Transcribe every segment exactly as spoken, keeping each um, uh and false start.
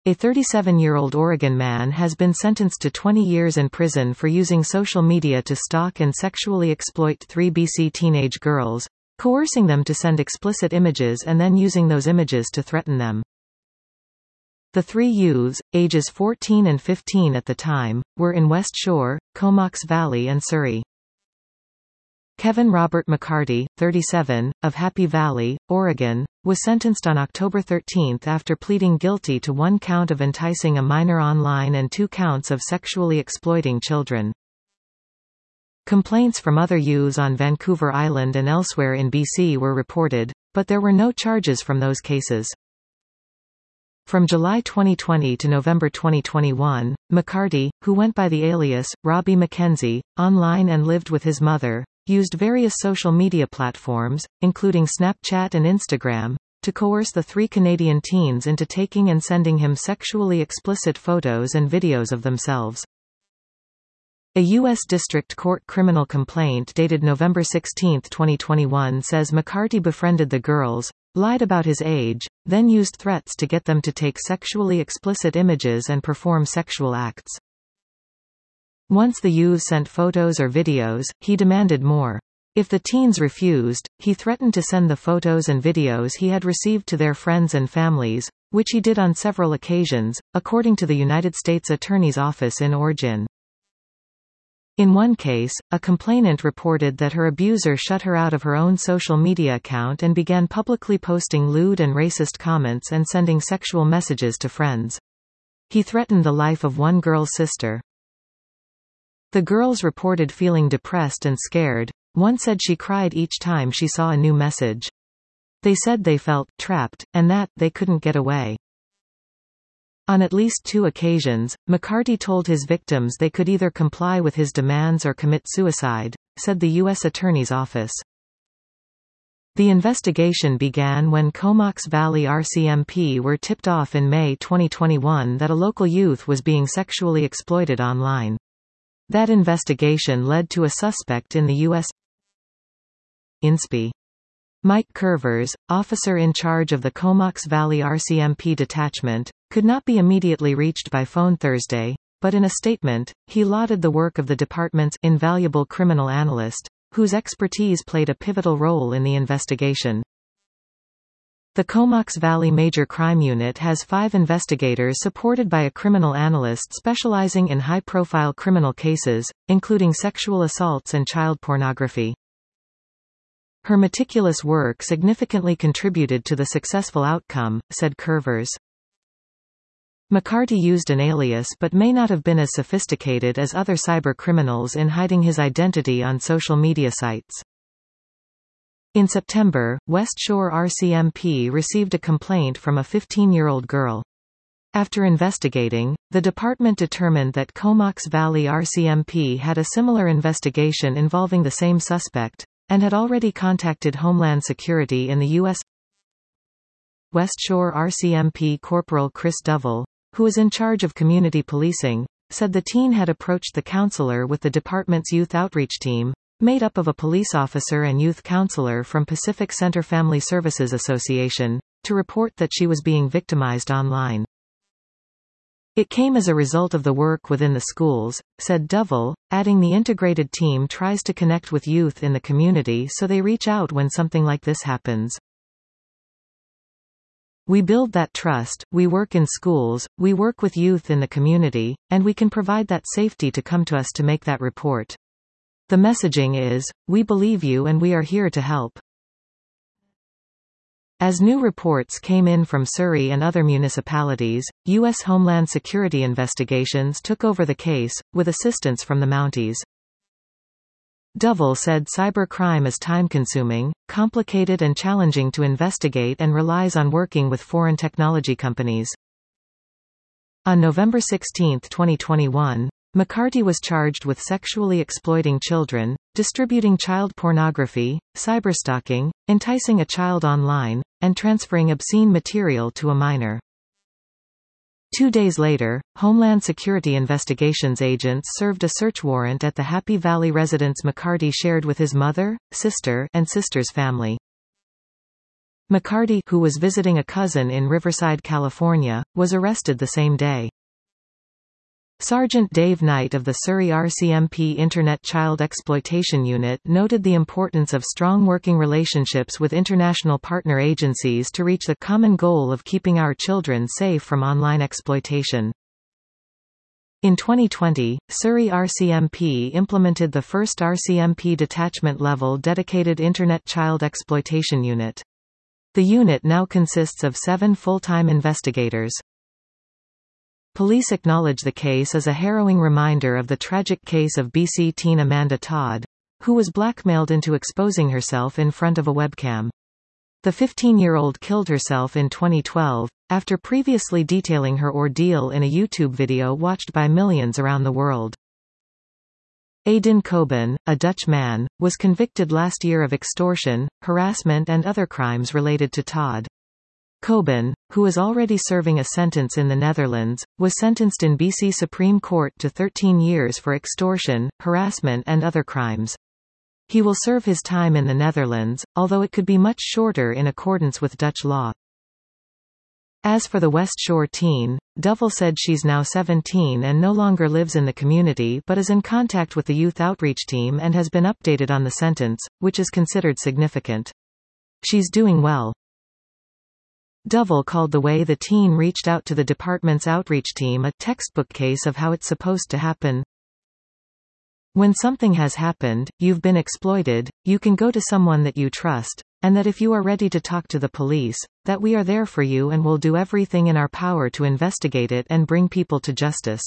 A thirty-seven-year-old Oregon man has been sentenced to twenty years in prison for using social media to stalk and sexually exploit three B C teenage girls, coercing them to send explicit images and then using those images to threaten them. The three youths, ages fourteen and fifteen at the time, were in West Shore, Comox Valley and Surrey. Kevin Robert McCarty, thirty-seven, of Happy Valley, Oregon, was sentenced on October thirteenth after pleading guilty to one count of enticing a minor online and two counts of sexually exploiting children. Complaints from other youths on Vancouver Island and elsewhere in B C were reported, but there were no charges from those cases. From July twenty twenty to November twenty twenty-one, McCarty, who went by the alias, Robbie McKenzie, online and lived with his mother, used various social media platforms, including Snapchat and Instagram, to coerce the three Canadian teens into taking and sending him sexually explicit photos and videos of themselves. A U S District Court criminal complaint dated November sixteenth twenty twenty-one says McCarty befriended the girls, lied about his age, then used threats to get them to take sexually explicit images and perform sexual acts. Once the youths sent photos or videos, he demanded more. If the teens refused, he threatened to send the photos and videos he had received to their friends and families, which he did on several occasions, according to the United States Attorney's Office in Oregon. In one case, a complainant reported that her abuser shut her out of her own social media account and began publicly posting lewd and racist comments and sending sexual messages to friends. He threatened the life of one girl's sister. The girls reported feeling depressed and scared. One said she cried each time she saw a new message. They said they felt trapped, and that they couldn't get away. On at least two occasions, McCarty told his victims they could either comply with his demands or commit suicide, said the U S Attorney's Office. The investigation began when Comox Valley R C M P were tipped off in May twenty twenty-one that a local youth was being sexually exploited online. That investigation led to a suspect in the U S INSPI. Mike Curvers, officer in charge of the Comox Valley R C M P detachment, could not be immediately reached by phone Thursday, but in a statement, he lauded the work of the department's invaluable criminal analyst, whose expertise played a pivotal role in the investigation. The Comox Valley Major Crime Unit has five investigators supported by a criminal analyst specializing in high-profile criminal cases, including sexual assaults and child pornography. Her meticulous work significantly contributed to the successful outcome, said Curvers. McCarty used an alias but may not have been as sophisticated as other cyber criminals in hiding his identity on social media sites. In September, West Shore R C M P received a complaint from a fifteen-year-old girl. After investigating, the department determined that Comox Valley R C M P had a similar investigation involving the same suspect, and had already contacted Homeland Security in the U S West Shore R C M P Corporal Chris Duvall, who is in charge of community policing, said the teen had approached the counselor with the department's youth outreach team, made up of a police officer and youth counselor from Pacific Center Family Services Association, to report that she was being victimized online. It came as a result of the work within the schools, said Duvall, adding the integrated team tries to connect with youth in the community so they reach out when something like this happens. We build that trust, we work in schools, we work with youth in the community, and we can provide that safety to come to us to make that report. The messaging is, we believe you and we are here to help. As new reports came in from Surrey and other municipalities, U S Homeland Security investigations took over the case, with assistance from the Mounties. Duvall said cybercrime is time-consuming, complicated and challenging to investigate and relies on working with foreign technology companies. On November sixteenth twenty twenty-one, McCarty was charged with sexually exploiting children, distributing child pornography, cyberstalking, enticing a child online, and transferring obscene material to a minor. Two days later, Homeland Security investigations agents served a search warrant at the Happy Valley residence McCarty shared with his mother, sister, and sister's family. McCarty, who was visiting a cousin in Riverside, California, was arrested the same day. Sergeant Dave Knight of the Surrey R C M P Internet Child Exploitation Unit noted the importance of strong working relationships with international partner agencies to reach the common goal of keeping our children safe from online exploitation. In twenty twenty, Surrey R C M P implemented the first R C M P detachment-level dedicated Internet Child Exploitation Unit. The unit now consists of seven full-time investigators. Police acknowledge the case as a harrowing reminder of the tragic case of B C teen Amanda Todd, who was blackmailed into exposing herself in front of a webcam. The fifteen-year-old killed herself in twenty twelve, after previously detailing her ordeal in a YouTube video watched by millions around the world. Aydin Coben, a Dutch man, was convicted last year of extortion, harassment and other crimes related to Todd. Coben, who is already serving a sentence in the Netherlands, was sentenced in B C Supreme Court to thirteen years for extortion, harassment and other crimes. He will serve his time in the Netherlands, although it could be much shorter in accordance with Dutch law. As for the West Shore teen, Duvall said she's now seventeen and no longer lives in the community but is in contact with the youth outreach team and has been updated on the sentence, which is considered significant. She's doing well. Duvall called the way the teen reached out to the department's outreach team a textbook case of how it's supposed to happen. When something has happened, you've been exploited, you can go to someone that you trust, and that if you are ready to talk to the police, that we are there for you and will do everything in our power to investigate it and bring people to justice.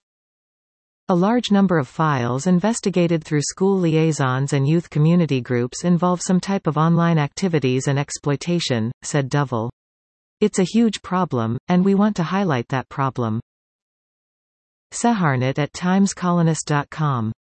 A large number of files investigated through school liaisons and youth community groups involve some type of online activities and exploitation, said Duvall. It's a huge problem, and we want to highlight that problem. Seharnat at times colonist dot com